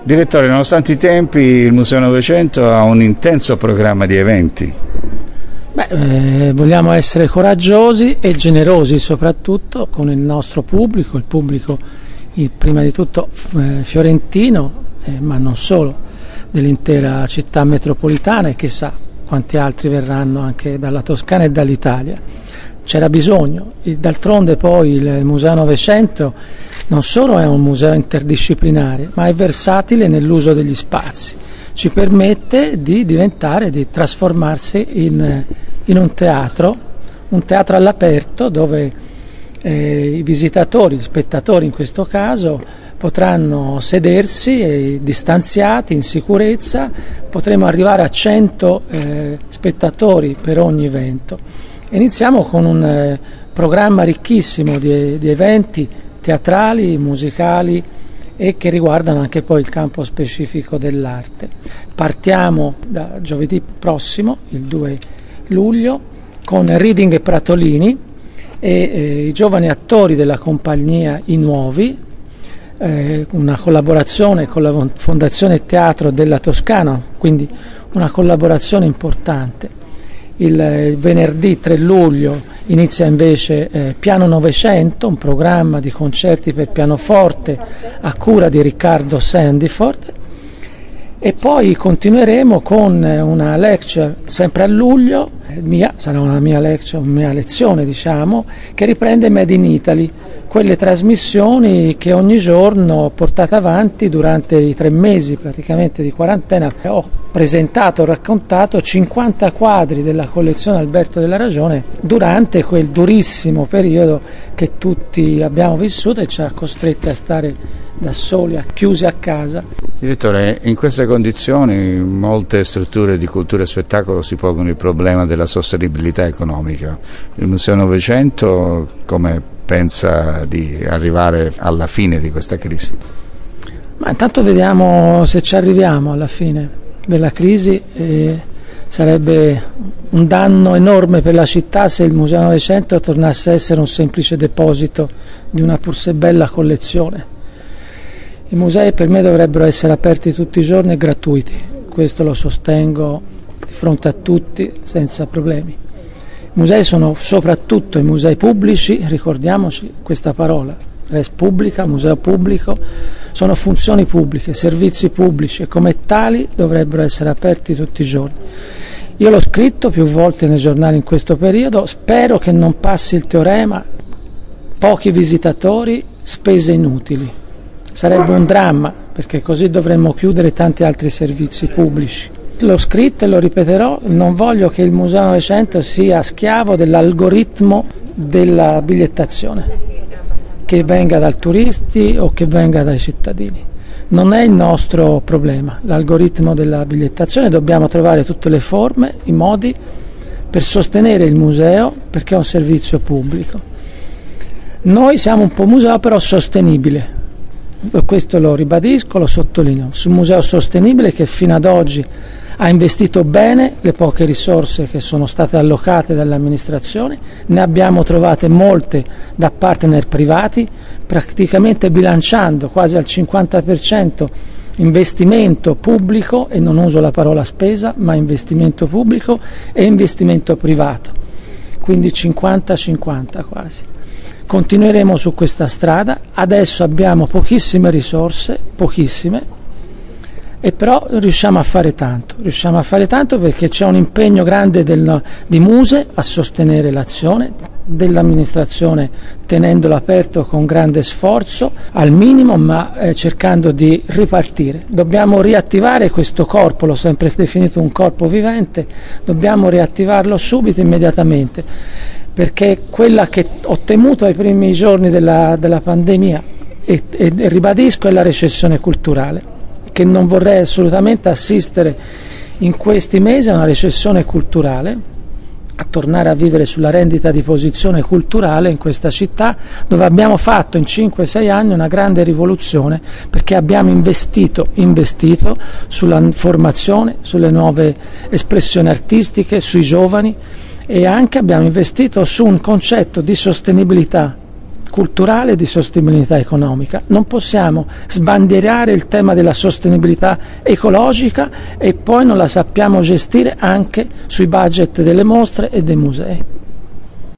Direttore, nonostante i tempi, il Museo Novecento ha un intenso programma di eventi. Vogliamo essere coraggiosi e generosi soprattutto con il nostro pubblico, il pubblico prima di tutto fiorentino, ma non solo, dell'intera città metropolitana, e chissà quanti altri verranno anche dalla Toscana e dall'Italia. C'era bisogno, d'altronde poi il Museo Novecento non solo è un museo interdisciplinare, ma è versatile nell'uso degli spazi, ci permette di trasformarsi in un teatro all'aperto dove i visitatori, gli spettatori in questo caso, potranno sedersi distanziati, in sicurezza. Potremo arrivare a 100 spettatori per ogni evento. Iniziamo con un programma ricchissimo di eventi teatrali, musicali e che riguardano anche poi il campo specifico dell'arte. Partiamo da giovedì prossimo, il 2 luglio, con Reading e Pratolini e i giovani attori della compagnia I Nuovi, una collaborazione con la Fondazione Teatro della Toscana, quindi una collaborazione importante. Il venerdì 3 luglio inizia invece Piano Novecento, un programma di concerti per pianoforte a cura di Riccardo Sandiford, e poi continueremo con una lecture sempre a luglio, sarà una mia lezione diciamo, che riprende Made in Italy, quelle trasmissioni che ogni giorno ho portato avanti durante i 3 mesi praticamente di quarantena. Ho raccontato 50 quadri della collezione Alberto della Ragione durante quel durissimo periodo che tutti abbiamo vissuto e ci ha costretti a stare da soli, chiusi a casa. Direttore, in queste condizioni molte strutture di cultura e spettacolo si pongono il problema della sostenibilità economica. Il Museo Novecento come pensa di arrivare alla fine di questa crisi? Ma intanto vediamo se ci arriviamo alla fine della crisi. Sarebbe un danno enorme per la città se il Museo Novecento tornasse a essere un semplice deposito di una pur se bella collezione. I musei per me dovrebbero essere aperti tutti i giorni e gratuiti, questo lo sostengo di fronte a tutti senza problemi. I musei sono soprattutto i musei pubblici, ricordiamoci questa parola, res publica, museo pubblico, sono funzioni pubbliche, servizi pubblici e come tali dovrebbero essere aperti tutti i giorni. Io l'ho scritto più volte nei giornali in questo periodo, spero che non passi il teorema pochi visitatori, spese inutili. Sarebbe un dramma, perché così dovremmo chiudere tanti altri servizi pubblici. L'ho scritto e lo ripeterò, non voglio che il Museo Novecento sia schiavo dell'algoritmo della bigliettazione, che venga dai turisti o che venga dai cittadini. Non è il nostro problema, l'algoritmo della bigliettazione, dobbiamo trovare tutte le forme, i modi per sostenere il museo, perché è un servizio pubblico. Noi siamo un po' museo però sostenibile. Questo lo ribadisco, lo sottolineo, su un museo sostenibile che fino ad oggi ha investito bene le poche risorse che sono state allocate dall'amministrazione, ne abbiamo trovate molte da partner privati, praticamente bilanciando quasi al 50% investimento pubblico, e non uso la parola spesa, ma investimento pubblico e investimento privato, quindi 50-50 quasi. Continueremo su questa strada, adesso abbiamo pochissime risorse, e però riusciamo a fare tanto perché c'è un impegno grande di Muse a sostenere l'azione, dell'amministrazione tenendolo aperto con grande sforzo, al minimo, ma cercando di ripartire. Dobbiamo riattivare questo corpo, l'ho sempre definito un corpo vivente, dobbiamo riattivarlo subito, immediatamente, perché quella che ho temuto ai primi giorni della pandemia, e ribadisco, è la recessione culturale, che non vorrei assolutamente assistere in questi mesi a una recessione culturale, a tornare a vivere sulla rendita di posizione culturale in questa città, dove abbiamo fatto in 5-6 anni una grande rivoluzione, perché abbiamo investito sulla formazione, sulle nuove espressioni artistiche, sui giovani, e anche abbiamo investito su un concetto di sostenibilità culturale e di sostenibilità economica. Non possiamo sbandierare il tema della sostenibilità ecologica e poi non la sappiamo gestire anche sui budget delle mostre e dei musei.